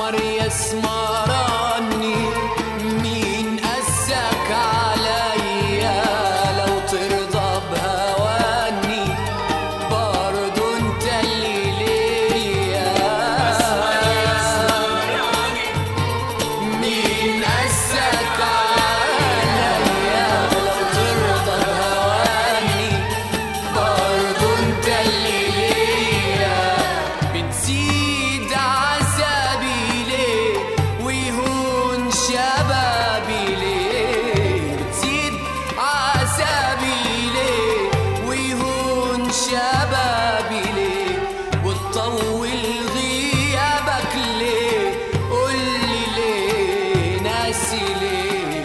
اسمر يا اسمراني، مين قاسك عليا؟ لو ترضى بهواني برضو انت اللي ليا. اسمر يا اسمراني، مين قاسك عليا؟ لو ترضى بهواني برضو انت اللي ليا. بتزيد عذابي ليه ويهون شبابي ليه؟ بتزيد عذابي ليه ويهون شبابي ليه؟ وتطول غيابك ليه؟ قولي ليه ناسي ليه؟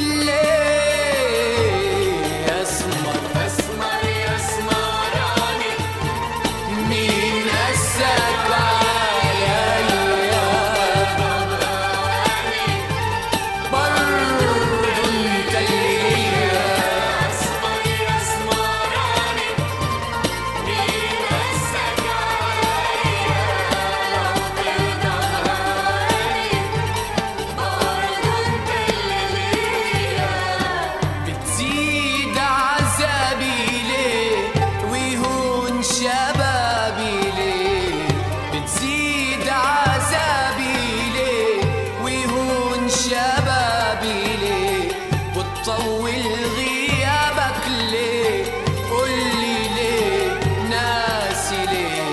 ليه اسمر اسمر يا اسمراني، مين قاسك عليا؟ برضو انت اللي ليا. اسمر يا اسمراني، مين قاسك عليا؟ لو ترضى بهواني برضو انت اللي ليا. بتزيد عذابي ليه ويهون شبابي ليه؟ بتزيد عذابي ليه ويهون شبابي ليه؟ وتطول غيابك ليه؟ قولي ليه ناسي ليه؟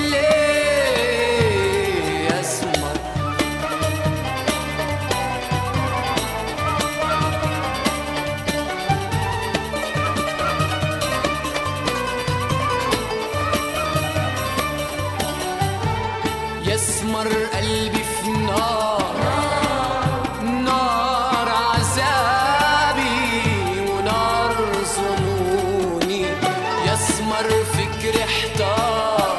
ليه اسمر يسمر قلبي في نار، نار عذابي ونار ظنوني. يسمر فكري احتار،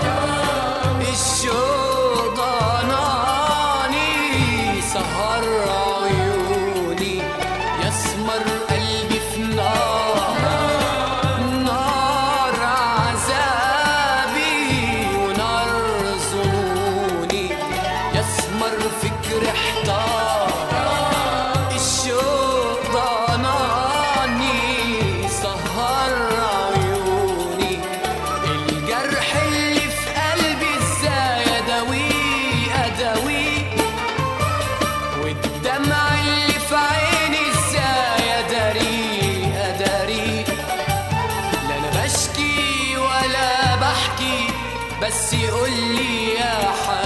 الشوق ضناني سهر عيوني. يسمر قلبي في نار، نار عذابي ونار ظنوني. يسمر فكري احتار، الشوق ضناني سهر عيوني. الجرح اللي في قلبي ازاي اداويه اداويه؟ والدمع اللي في عيني ازاي اداريه اداريه؟ لا انا بشكي ولا بحكي، بس يقولي يا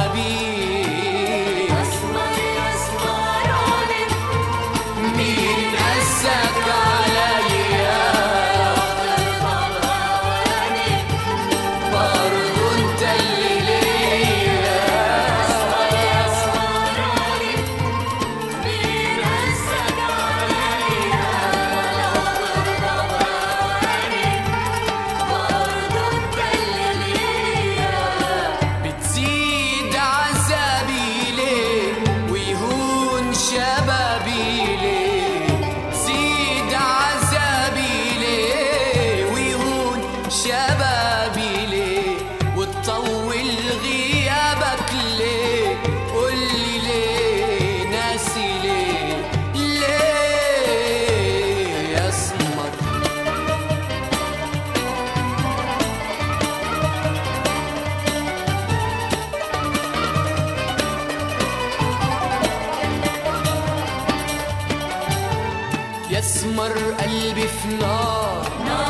حبيب. اسمر يا اسمراني، مين قاسك عليا؟ برضو انت اللي ليا. اسمر يا اسمراني، مين قاسك عليا؟ برضو انت اللي ليا. بتزيد عذابي ليه ويهون شبابي ليه؟ زيد عذابي ليه ويهون شبابي ليه؟ وتطول غيابك ليه؟ قولي ليه ناسي ليه؟ ليه اسمر يسمر قلبي في نار،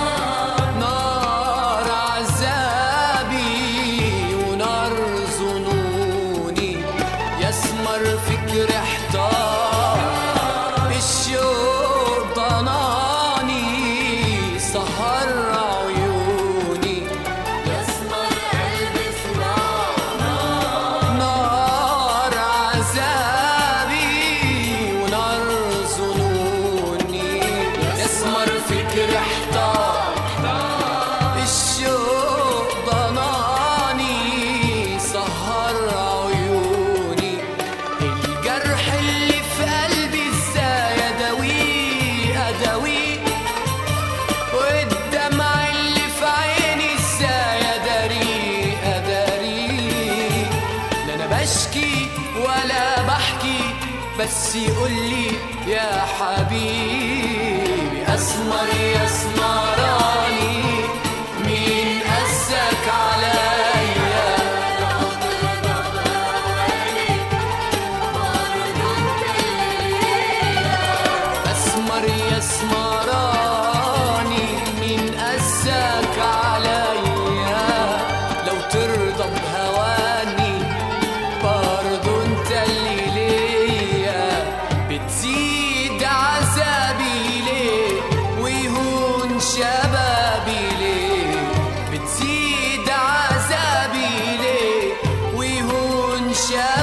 نار عذابي ونار ظنوني. يسمر فكري احتار، الشوق ضناني سهر عيوني. يسمر قلبي في نار، نار عذابي ونار ظنوني. يسمر فكري احتار، الشوق ضناني سهر عيوني. الجرح اللي في قلبي ازاي اداويه اداويه؟ والدمع اللي في عيني ازاي اداريه اداريه؟ لا انا بشكي ولا بس يقولي يا حبيبي أسمر يا اسمراني مين قاسك عليا أسمر يا اسمراني مين قاسك عليا لو ترضى بهواني برضو انت اللي ليا بتزيد عذابي ليه ويهون شبابي ليه بتزيد عذابي ليه ويهون شبابي